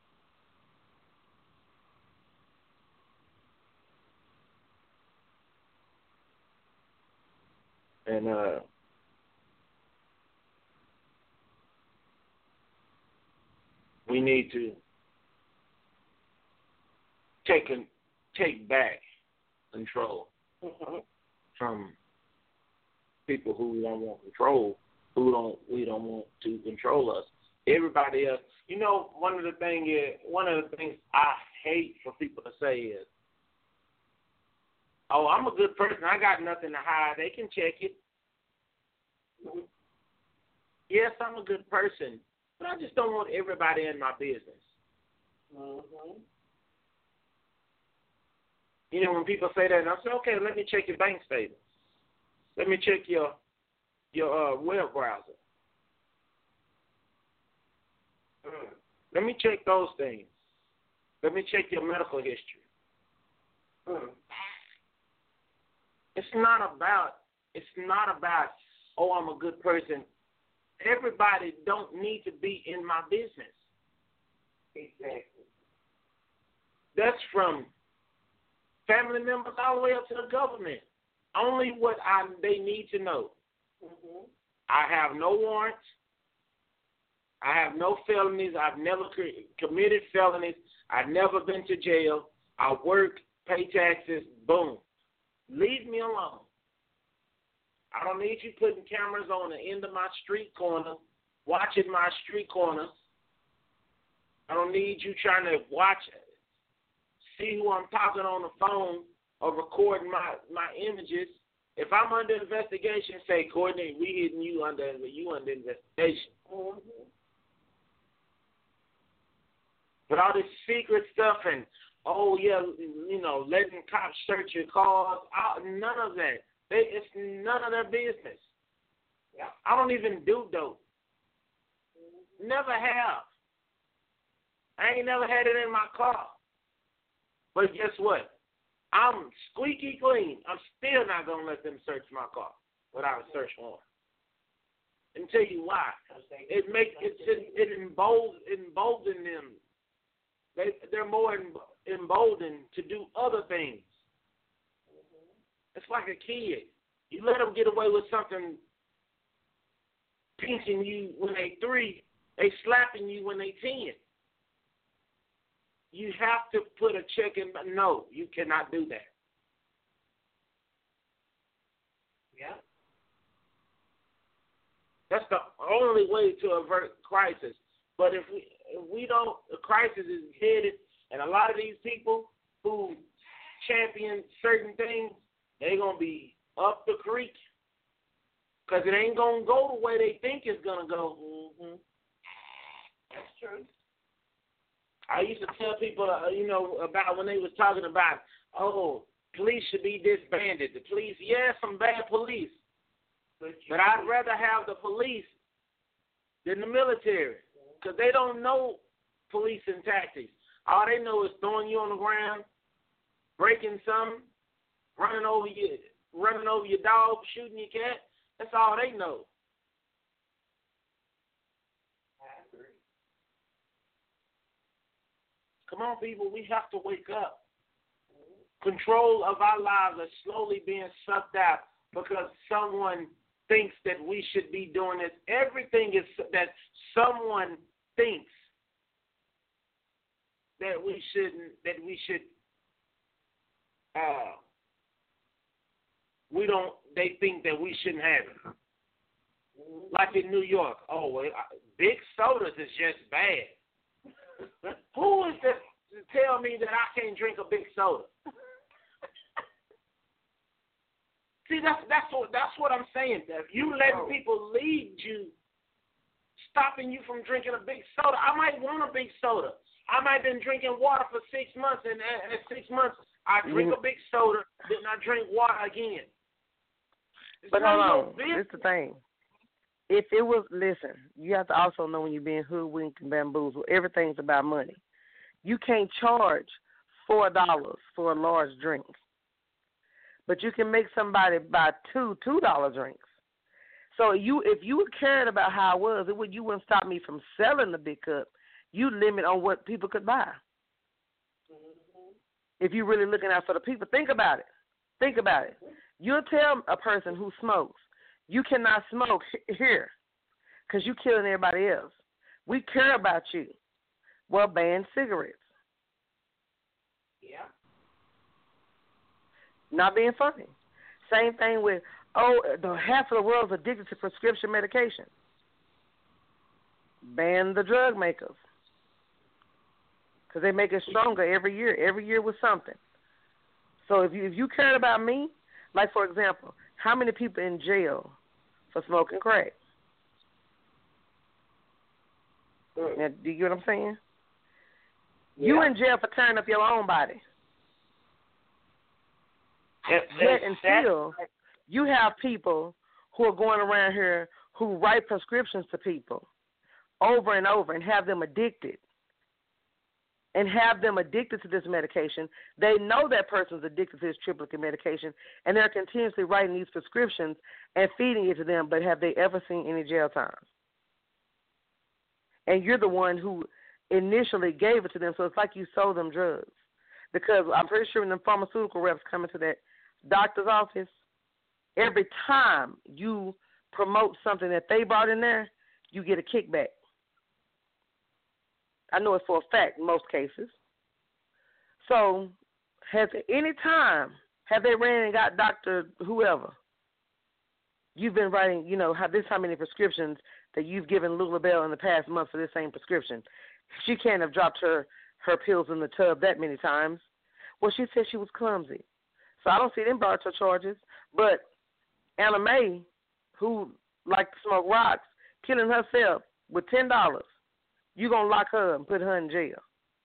[SPEAKER 4] And uh, we need to take a, take back control
[SPEAKER 2] mm-hmm.
[SPEAKER 4] from people who don't want control, who don't we don't want to control us. Everybody else, you know, one of the thing is one of the things I hate for people to say is, "Oh, I'm a good person. I got nothing to hide. They can check it." Mm-hmm. Yes, I'm a good person, but I just don't want everybody in my business.
[SPEAKER 2] Mm-hmm.
[SPEAKER 4] You know, when people say that, I say, "Okay, let me check your bank statement. Let me check your your uh, web browser. Mm. Let me check those things. Let me check your medical history." Mm. It's not about. It's not about. Oh, I'm a good person. Everybody don't need to be in my business.
[SPEAKER 2] Exactly.
[SPEAKER 4] That's from family members all the way up to the government. Only what I they need to know.
[SPEAKER 2] Mm-hmm.
[SPEAKER 4] I have no warrants. I have no felonies. I've never committed felonies. I've never been to jail. I work, pay taxes, boom. Leave me alone. I don't need you putting cameras on the end of my street corner, watching my street corners. I don't need you trying to watch it, see who I'm talking on the phone or recording my, my images. If I'm under investigation, say, "Courtney, we hitting you under you under investigation."
[SPEAKER 2] Mm-hmm.
[SPEAKER 4] But all this secret stuff and, oh, yeah, you know, letting cops search your cars, I, none of that. They, it's none of their business.
[SPEAKER 2] Yeah.
[SPEAKER 4] I don't even do dope. Never have. I ain't never had it in my car. But guess what? I'm squeaky clean. I'm still not going to let them search my car without a search warrant. And tell you why. It makes it it, it embolden, embolden them. They they're more emboldened to do other things. It's like a kid. You let them get away with something, pinching you when they three, they slapping you when they ten. You have to put a check in. No, you cannot do that.
[SPEAKER 2] Yeah.
[SPEAKER 4] That's the only way to avert crisis. But if we if we don't, the crisis is headed, and a lot of these people who champion certain things, they're going to be up the creek because it ain't going to go the way they think it's going to go.
[SPEAKER 2] Mm-hmm. That's true.
[SPEAKER 4] I used to tell people, uh, you know, about when they was talking about, oh, police should be disbanded. The police, yeah, some bad police. But, but I'd rather have the police than the military because they don't know policing tactics. All they know is throwing you on the ground, breaking something, running over your, running over your dog, shooting your cat. That's all they know.
[SPEAKER 2] I agree.
[SPEAKER 4] Come on, people, we have to wake up. Control of our lives are slowly being sucked out because someone thinks that we should be doing this. Everything is that someone thinks that we shouldn't, that we should, uh, we don't, they think that we shouldn't have it. Like in New York, oh, well, big sodas is just bad. Who is this to tell me that I can't drink a big soda? See, that's that's what that's what I'm saying. If you let people lead you stopping you from drinking a big soda? I might want a big soda. I might have been drinking water for six months, and at six months, I drink mm-hmm. a big soda, then I drink water again. It's
[SPEAKER 5] but hold on,
[SPEAKER 4] no
[SPEAKER 5] this is the thing. If it was, listen, you have to also know when you're being hoodwinked and bamboozled, everything's about money. You can't charge four dollars for a large drink, but you can make somebody buy two two dollar drinks. So you, if you cared about how I was, it would you wouldn't stop me from selling the big cup. You limit on what people could buy. Mm-hmm. If you're really looking out for the people, think about it. Think about it. You'll tell a person who smokes, you cannot smoke here because you're killing everybody else. We care about you. Well, ban cigarettes.
[SPEAKER 2] Yeah.
[SPEAKER 5] Not being funny. Same thing with, oh, the half of the world's addicted to prescription medication. Ban the drug makers because they make it stronger every year, every year with something. So if you if you cared about me, like for example, how many people in jail for smoking crack? Mm. Now, do you get what I'm saying? Yeah. You in jail for tearing up your own body.
[SPEAKER 4] Yet
[SPEAKER 5] and still, you have people who are going around here who write prescriptions to people over and over and have them addicted. And have them addicted to this medication. They know that person's addicted to this triplicate medication, and they're continuously writing these prescriptions and feeding it to them, but have they ever seen any jail time? And you're the one who initially gave it to them, so it's like you sold them drugs. Because I'm pretty sure when the pharmaceutical reps come into that doctor's office, every time you promote something that they brought in there, you get a kickback. I know it for a fact in most cases. So, has any time have they ran and got Doctor whoever? You've been writing, you know, how this how many prescriptions that you've given Lula Bell in the past month for this same prescription. She can't have dropped her, her pills in the tub that many times. Well, she said she was clumsy. So I don't see them brought to charges. But Anna Mae, who liked to smoke rocks, killing herself with ten dollars. You're going to lock her and put her in jail.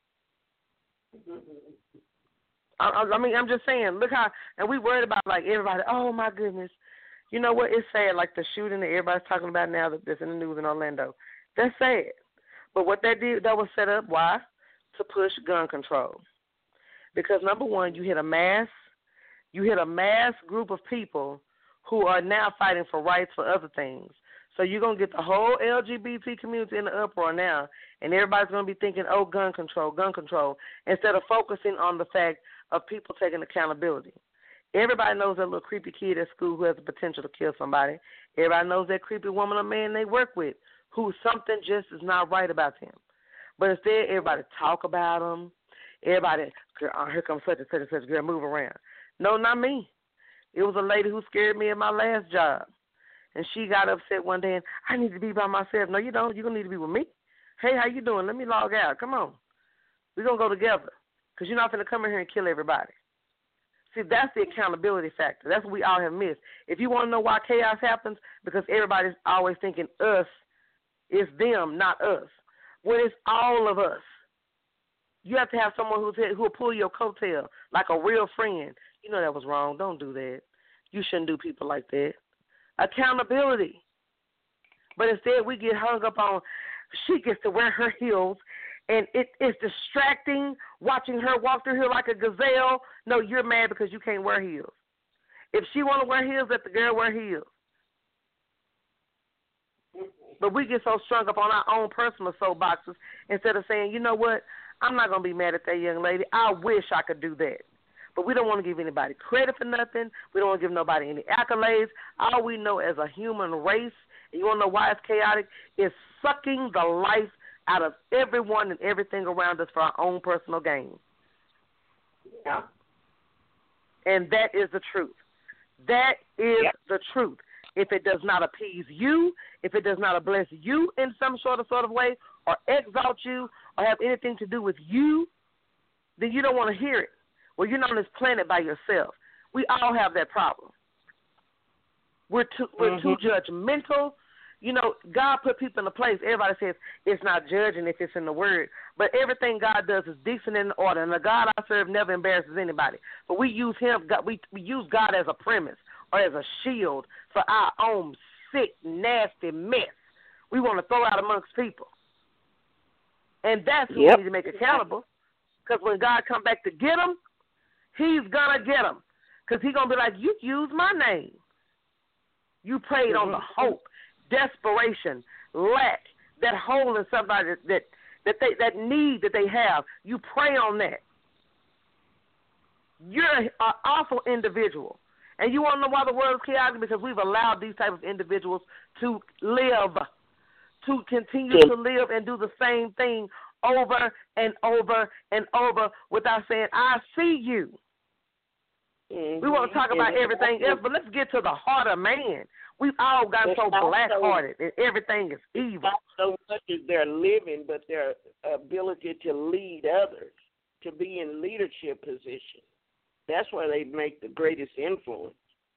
[SPEAKER 5] I, I mean, I'm just saying, look how, and we worried about, like, everybody, oh, my goodness. You know what? It's sad, like the shooting that everybody's talking about now that's in the news in Orlando. That's sad. But what that did, that was set up, why? To push gun control. Because, number one, you hit a mass, you hit a mass group of people who are now fighting for rights for other things. So you're going to get the whole L G B T community in the uproar now, and everybody's going to be thinking, oh, gun control, gun control, instead of focusing on the fact of people taking accountability. Everybody knows that little creepy kid at school who has the potential to kill somebody. Everybody knows that creepy woman or man they work with who something just is not right about them. But instead, everybody talk about them. Everybody, oh, here comes such and such and such, girl, move around. No, not me. It was a lady who scared me at my last job. And she got upset one day, and I need to be by myself. No, you don't. You're going to need to be with me. Hey, how you doing? Let me log out. Come on. We're going to go together because you're not going to come in here and kill everybody. See, that's the accountability factor. That's what we all have missed. If you want to know why chaos happens, because everybody's always thinking us is them, not us. Well, it's all of us. You have to have someone who's, who will pull your coattail like a real friend. You know that was wrong. Don't do that. You shouldn't do people like that. Accountability. But instead we get hung up on she gets to wear her heels and it is distracting watching her walk through here like a gazelle. No, you're mad because you can't wear heels. If she want to wear heels, let the girl wear heels. But we get so strung up on our own personal soapboxes instead of saying, you know what, I'm not going to be mad at that young lady. I wish I could do that. But we don't want to give anybody credit for nothing. We don't want to give nobody any accolades. All we know as a human race, and you want to know why it's chaotic, is sucking the life out of everyone and everything around us for our own personal gain.
[SPEAKER 2] Yeah.
[SPEAKER 5] And that is the truth. That is yeah. the truth. If it does not appease you, if it does not bless you in some sort of sort of way, or exalt you, or have anything to do with you, then you don't want to hear it. Well, you're not on this planet by yourself. We all have that problem. We're too, we're mm-hmm. too judgmental. You know, God put people in a place. Everybody says it's not judging if it's in the Word. But everything God does is decent and in order. And the God I serve never embarrasses anybody. But we use him, God, we, we use God as a premise or as a shield for our own sick, nasty mess we want to throw out amongst people. And that's who
[SPEAKER 2] yep.
[SPEAKER 5] we need to make accountable. Because when God come back to get them, he's going to get them. Because he's going to be like, you used my name. You prayed mm-hmm. on the hope, desperation, lack, that hole in somebody that that they that need that they have. You pray on that. You're an awful individual. And you want to know why the world is chaotic? Because we've allowed these type of individuals to live, to continue to live and do the same thing over and over and over without saying, I see you. Mm-hmm. We want to talk about everything else, but let's get to the heart of man. We've all gotten so black-hearted and everything is evil.
[SPEAKER 2] Not so much as their living, but their ability to lead others, to be in leadership positions. That's where they make the greatest influence.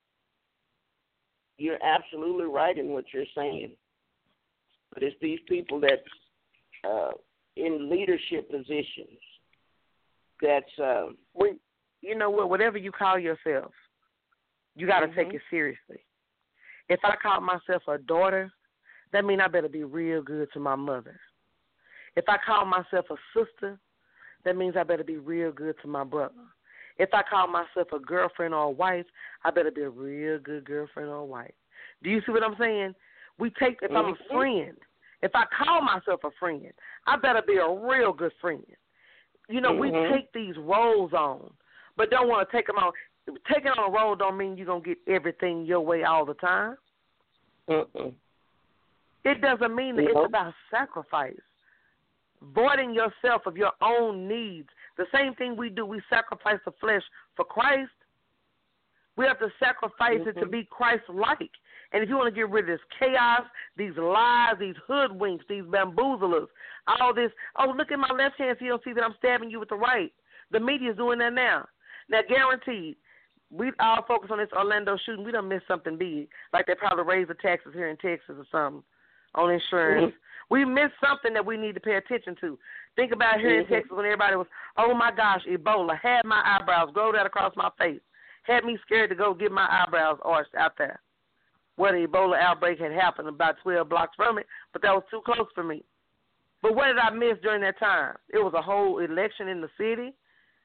[SPEAKER 2] You're absolutely right in what you're saying. But it's these people that's uh, in leadership positions that's... Uh,
[SPEAKER 5] we, you know what? Whatever you call yourself, you got to
[SPEAKER 2] mm-hmm.
[SPEAKER 5] take it seriously. If I call myself a daughter, that means I better be real good to my mother. If I call myself a sister, that means I better be real good to my brother. If I call myself a girlfriend or a wife, I better be a real good girlfriend or a wife. Do you see what I'm saying? We take, if I'm a friend, if I call myself a friend, I better be a real good friend. You know, mm-hmm. we take these roles on, but don't want to take them on. Taking on a role don't mean you're going to get everything your way all the time.
[SPEAKER 2] Mm-mm.
[SPEAKER 5] It doesn't mean that. Nope. It's about sacrifice. Voiding yourself of your own needs. The same thing we do, we sacrifice the flesh for Christ. We have to sacrifice mm-hmm. it to be Christ-like. And if you want to get rid of this chaos, these lies, these hoodwinks, these bamboozlers, all this, oh, look at my left hand so you don't see that I'm stabbing you with the right. The media is doing that now. Now, guaranteed, we all focus on this Orlando shooting. We done missed something big. Like they probably raised the taxes here in Texas or something on insurance. Mm-hmm. We missed something that we need to pay attention to. Think about here mm-hmm. in Texas when everybody was, oh, my gosh, Ebola. Had my eyebrows grow that across my face. Had me scared to go get my eyebrows arched out there. Where the Ebola outbreak had happened about twelve blocks from it, but that was too close for me. But what did I miss during that time? It was a whole election in the city.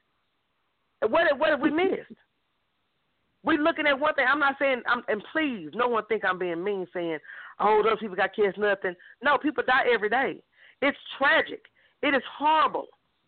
[SPEAKER 5] What, what have we missed? We looking at one thing. I'm not saying, I'm, and please, no one think I'm being mean saying, oh, those people got kids, nothing. No, people die every day. It's tragic. It is horrible.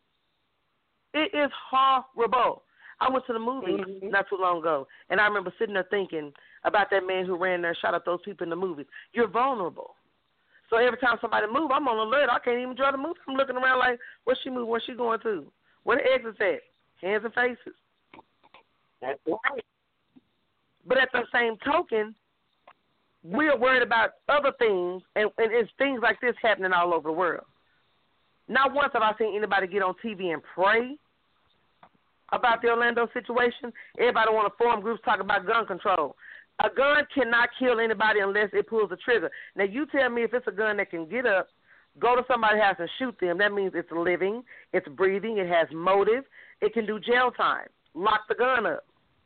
[SPEAKER 5] It is horrible. I went to the movie mm-hmm. not too long ago, and I remember sitting there thinking about that man who ran there and shot at those people in the movie. You're vulnerable. So every time somebody moves, I'm on alert. I can't even enjoy the movie. I'm looking around like, where's she moving? Where's she going to? Where the exits at? Hands and faces.
[SPEAKER 2] That's right.
[SPEAKER 5] But at the same token, we're worried about other things, and, and it's things like this happening all over the world. Not once have I seen anybody get on T V and pray about the Orlando situation. Everybody want to form groups talk about gun control. A gun cannot kill anybody unless it pulls the trigger. Now, you tell me if it's a gun that can get up, go to somebody's house and shoot them. That means it's living, it's breathing, it has motive, it can do jail time. Lock the gun up.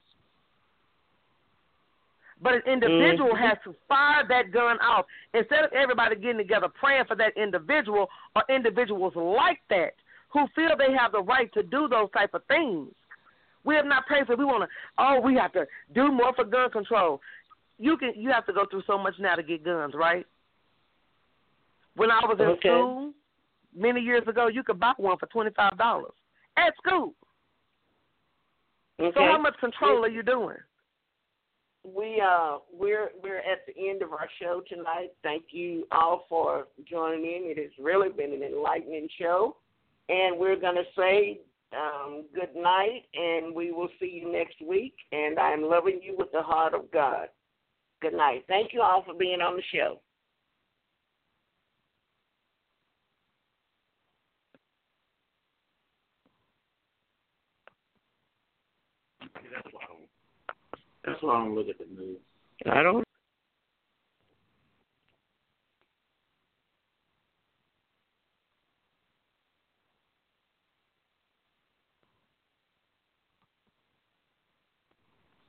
[SPEAKER 5] But an individual mm-hmm. has to fire that gun off. Instead of everybody getting together praying for that individual or individuals like that who feel they have the right to do those type of things. We have not prayed for. We want to. Oh, we have to do more for gun control. You can. You have to go through so much now to get guns, right? When I was in
[SPEAKER 2] okay.
[SPEAKER 5] school many years ago, you could buy one for twenty five dollars at school.
[SPEAKER 2] Okay.
[SPEAKER 5] So how much control are you doing?
[SPEAKER 2] We uh we're we're at the end of our show tonight. Thank you all for joining in. It has really been an enlightening show, and we're gonna say um, good night, and we will see you next week. And I'm loving you with the heart of God. Good night. Thank you all for being on the show.
[SPEAKER 4] That's why I don't, that's why I don't look at the news.
[SPEAKER 2] I don't